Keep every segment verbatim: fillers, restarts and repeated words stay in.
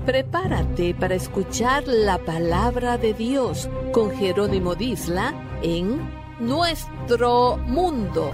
Prepárate para escuchar la palabra de Dios con Jerónimo Disla en Nuestro Mundo.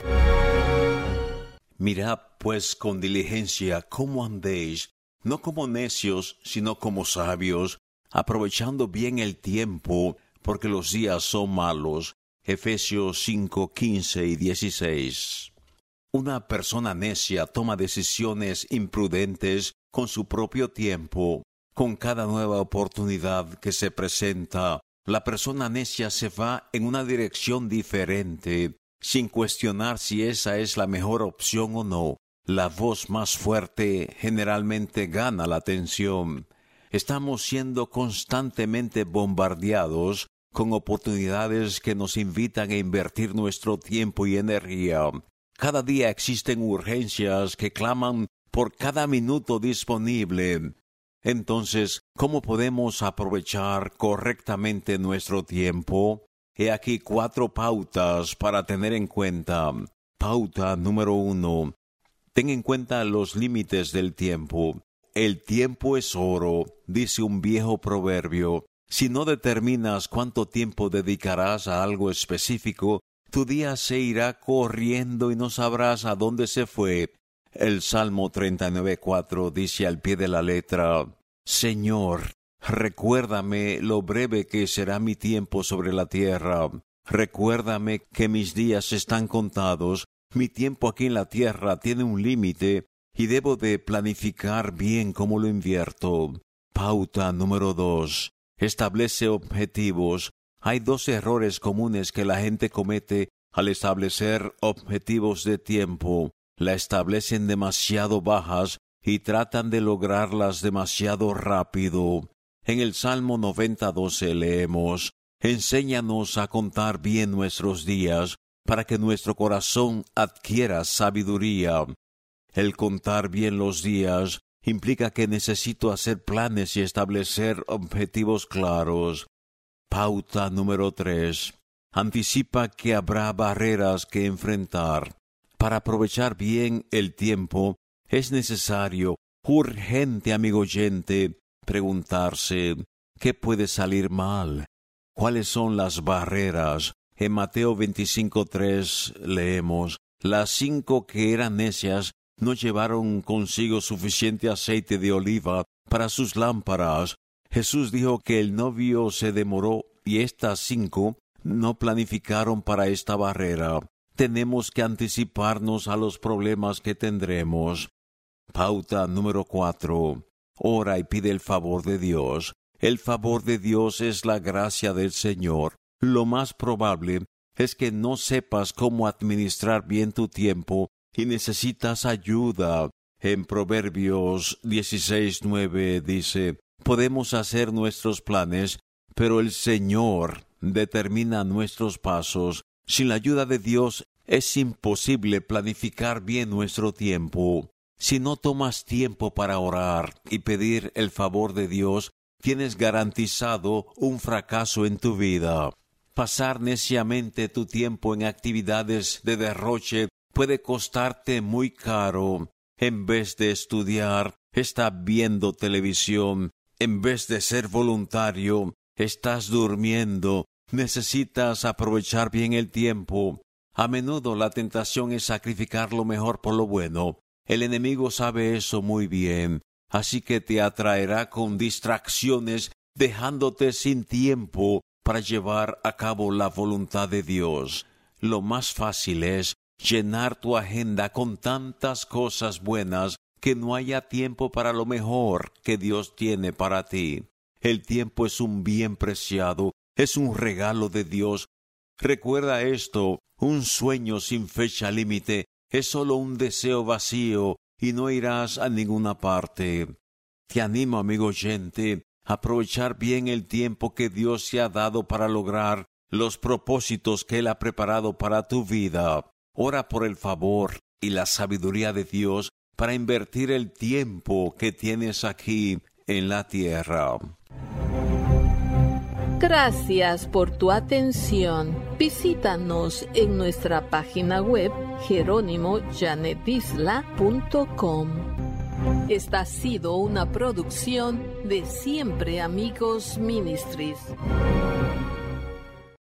Mirad pues con diligencia cómo andéis, no como necios, sino como sabios, aprovechando bien el tiempo, porque los días son malos. Efesios cinco, quince y dieciséis. Una persona necia toma decisiones imprudentes con su propio tiempo. Con cada nueva oportunidad que se presenta, la persona necia se va en una dirección diferente, sin cuestionar si esa es la mejor opción o no. La voz más fuerte generalmente gana la atención. Estamos siendo constantemente bombardeados con oportunidades que nos invitan a invertir nuestro tiempo y energía. Cada día existen urgencias que claman por cada minuto disponible. Entonces, ¿cómo podemos aprovechar correctamente nuestro tiempo? He aquí cuatro pautas para tener en cuenta. Pauta número uno. Ten en cuenta los límites del tiempo. El tiempo es oro, dice un viejo proverbio. Si no determinas cuánto tiempo dedicarás a algo específico, tu día se irá corriendo y no sabrás a dónde se fue. El Salmo treinta y nueve, cuatro dice al pie de la letra: Señor, recuérdame lo breve que será mi tiempo sobre la tierra. Recuérdame que mis días están contados. Mi tiempo aquí en la tierra tiene un límite y debo de planificar bien cómo lo invierto. Pauta número dos. Establece objetivos. Hay dos errores comunes que la gente comete al establecer objetivos de tiempo. La establecen demasiado bajas y tratan de lograrlas demasiado rápido. En el Salmo noventa, doce leemos: Enséñanos a contar bien nuestros días, para que nuestro corazón adquiera sabiduría. El contar bien los días implica que necesito hacer planes y establecer objetivos claros. Pauta número tres. Anticipa que habrá barreras que enfrentar. Para aprovechar bien el tiempo, es necesario, urgente, amigo oyente, preguntarse: ¿qué puede salir mal? ¿Cuáles son las barreras? En Mateo veinticinco, tres leemos: Las cinco que eran necias no llevaron consigo suficiente aceite de oliva para sus lámparas. Jesús dijo que el novio se demoró y estas cinco no planificaron para esta barrera. Tenemos que anticiparnos a los problemas que tendremos. Pauta número cuatro. Ora y pide el favor de Dios. El favor de Dios es la gracia del Señor. Lo más probable es que no sepas cómo administrar bien tu tiempo y necesitas ayuda. En Proverbios dieciséis, nueve dice: Podemos hacer nuestros planes, pero el Señor determina nuestros pasos. Sin la ayuda de Dios es imposible planificar bien nuestro tiempo. Si no tomas tiempo para orar y pedir el favor de Dios, tienes garantizado un fracaso en tu vida. Pasar neciamente tu tiempo en actividades de derroche puede costarte muy caro. En vez de estudiar, estás viendo televisión. En vez de ser voluntario, estás durmiendo. Necesitas aprovechar bien el tiempo. A menudo la tentación es sacrificar lo mejor por lo bueno. El enemigo sabe eso muy bien, así que te atraerá con distracciones, dejándote sin tiempo para llevar a cabo la voluntad de Dios. Lo más fácil es llenar tu agenda con tantas cosas buenas que no haya tiempo para lo mejor que Dios tiene para ti. El tiempo es un bien preciado, es un regalo de Dios. Recuerda esto: un sueño sin fecha límite es solo un deseo vacío y no irás a ninguna parte. Te animo, amigo oyente, a aprovechar bien el tiempo que Dios te ha dado para lograr los propósitos que Él ha preparado para tu vida. Ora por el favor y la sabiduría de Dios para invertir el tiempo que tienes aquí en la tierra. Gracias por tu atención. Visítanos en nuestra página web jerónimo janet disla punto com. Esta ha sido una producción de Siempre Amigos Ministries.